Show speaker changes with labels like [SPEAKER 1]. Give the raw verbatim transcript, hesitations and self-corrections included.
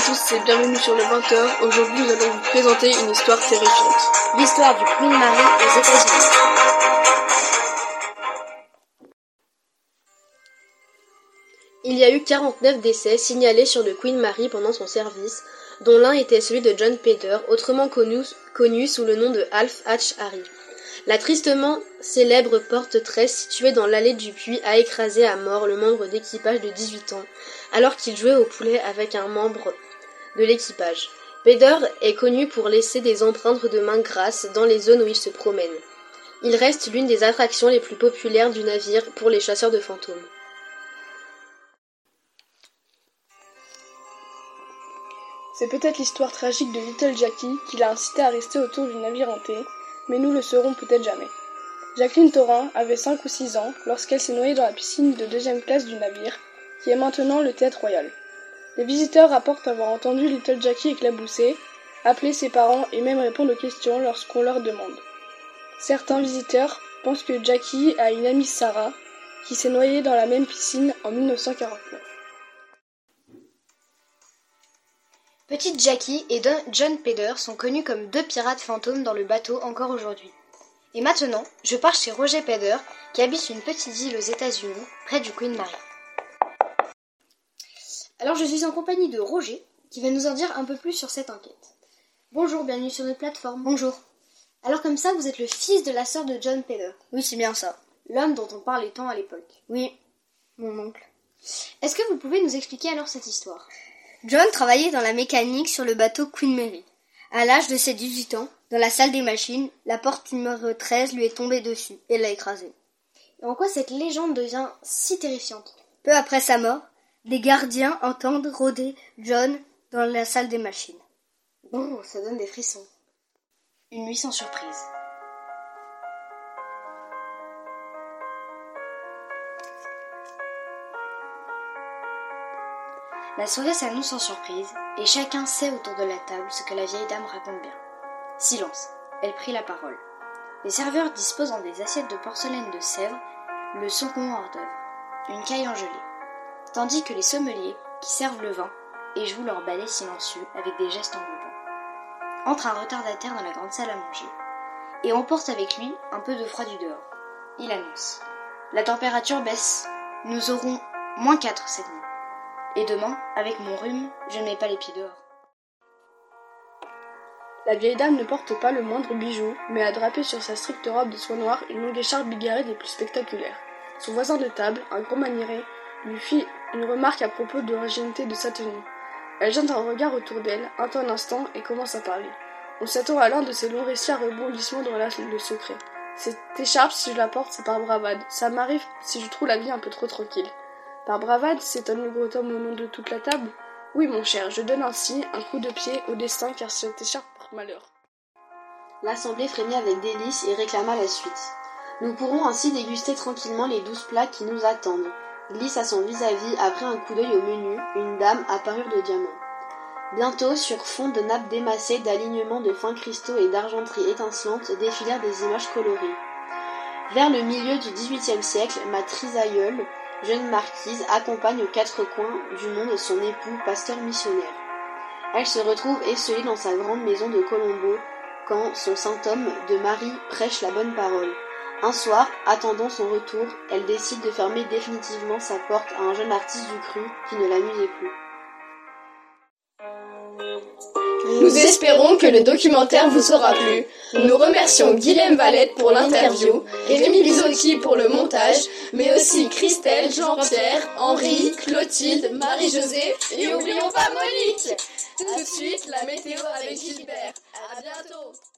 [SPEAKER 1] tous et bienvenue sur le vingt heures. Aujourd'hui, nous allons vous présenter une histoire terrifiante.
[SPEAKER 2] L'histoire du Queen Mary aux États-Unis.
[SPEAKER 3] Il y a eu quarante-neuf décès signalés sur le Queen Mary pendant son service, dont l'un était celui de John Pedder, autrement connu, connu sous le nom de Alf Hatch Harry. La tristement célèbre porte-tresse située dans l'allée du puits a écrasé à mort le membre d'équipage de dix-huit ans, alors qu'il jouait au poulet avec un membre de l'équipage. Pedder est connu pour laisser des empreintes de mains grasses dans les zones où il se promène. Il reste l'une des attractions les plus populaires du navire pour les chasseurs de fantômes.
[SPEAKER 1] C'est peut-être l'histoire tragique de Little Jackie qui l'a incité à rester autour du navire hanté, mais nous le saurons peut-être jamais. Jacqueline Torin avait cinq ou six ans lorsqu'elle s'est noyée dans la piscine de deuxième classe du navire, qui est maintenant le Théâtre Royal. Les visiteurs rapportent avoir entendu Little Jackie éclabousser, appeler ses parents et même répondre aux questions lorsqu'on leur demande. Certains visiteurs pensent que Jackie a une amie Sarah, qui s'est noyée dans la même piscine en mille neuf cent quarante-neuf.
[SPEAKER 2] Petite Jackie et John Pedder sont connus comme deux pirates fantômes dans le bateau encore aujourd'hui. Et maintenant, je pars chez Roger Pedder, qui habite une petite île aux États-Unis, près du Queen Mary. Alors je suis en compagnie de Roger, qui va nous en dire un peu plus sur cette enquête. Bonjour, bienvenue sur notre plateforme.
[SPEAKER 4] Bonjour.
[SPEAKER 2] Alors comme ça, vous êtes le fils de la sœur de John Pedder.
[SPEAKER 4] Oui, c'est bien ça.
[SPEAKER 2] L'homme dont on parlait tant à l'époque.
[SPEAKER 4] Oui, mon oncle.
[SPEAKER 2] Est-ce que vous pouvez nous expliquer alors cette histoire ?
[SPEAKER 4] John travaillait dans la mécanique sur le bateau Queen Mary. À l'âge de ses dix-huit ans, dans la salle des machines, la porte numéro treize lui est tombée dessus et l'a écrasé.
[SPEAKER 2] Et en quoi cette légende devient si terrifiante ?
[SPEAKER 4] Peu après sa mort, des gardiens entendent rôder John dans la salle des machines.
[SPEAKER 2] Oh, ça donne des frissons. Une nuit sans surprise. La soirée s'annonce sans surprise, et chacun sait autour de la table ce que la vieille dame raconte bien. Silence, elle prit la parole. Les serveurs disposent dans des assiettes de porcelaine de Sèvres le second hors-d'œuvre, une caille en gelée, tandis que les sommeliers, qui servent le vin, et jouent leur ballet silencieux avec des gestes enveloppants, entre un retardataire dans la grande salle à manger, et emporte avec lui un peu de froid du dehors. Il annonce. La température baisse, nous aurons moins quatre cette nuit. Et demain, avec mon rhume, je ne mets pas les pieds dehors.
[SPEAKER 1] La vieille dame ne porte pas le moindre bijou, mais a drapé sur sa stricte robe de soie noire une longue écharpe bigarrée des plus spectaculaires. Son voisin de table, un gros maniéré, lui fit une remarque à propos de l'originalité de sa tenue. Elle jette un regard autour d'elle, attend un instant et commence à parler. On s'attend à l'un de ces longs récits à rebondissements dans le secret. Cette écharpe, si je la porte, c'est par bravade. Ça m'arrive si je trouve la vie un peu trop tranquille. Par bravade, s'étonne le gros homme au nom de toute la table. Oui, mon cher, je donne ainsi un coup de pied au destin car cette écharpe porte malheur.
[SPEAKER 3] L'assemblée frémit avec délice et réclama la suite. Nous pourrons ainsi déguster tranquillement les douze plats qui nous attendent. Glisse à son vis-à-vis après un coup d'œil au menu, une dame à parure de diamant. Bientôt, sur fond de nappes démassées d'alignements de fins cristaux et d'argenterie étincelante, défilèrent des images colorées. Vers le milieu du dix-huitième siècle, ma trisaïeule, jeune marquise, accompagne aux quatre coins du monde son époux, pasteur missionnaire. Elle se retrouve esselée dans sa grande maison de Colombo quand son saint homme de Marie prêche la bonne parole. Un soir, attendant son retour, elle décide de fermer définitivement sa porte à un jeune artiste du cru qui ne l'amusait plus.
[SPEAKER 1] Nous espérons que le documentaire vous aura plu. Nous remercions Guilhem Valette pour l'interview, Rémi Bizotti pour le montage, mais aussi Christelle, Jean-Pierre, Henri, Clotilde, Marie-Josée et n'oublions pas Monique. Tout de suite, la météo avec Gilbert. À bientôt.